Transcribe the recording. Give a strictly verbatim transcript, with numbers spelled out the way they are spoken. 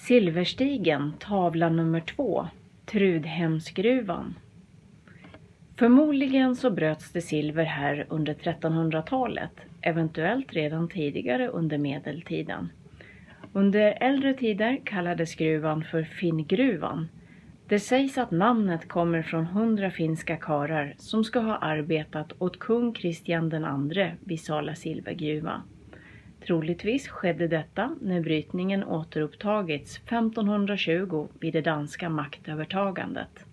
Silverstigen, tavla nummer två, Trudhemsgruvan. Förmodligen så bröts det silver här under trettonhundratalet, eventuellt redan tidigare under medeltiden. Under äldre tider kallades gruvan för Finngruvan. Det sägs att namnet kommer från hundra finska karlar som ska ha arbetat åt kung Kristian den andre vid Sala silvergruva. Troligtvis skedde detta när brytningen återupptagits femtonhundratjugo vid det danska maktövertagandet.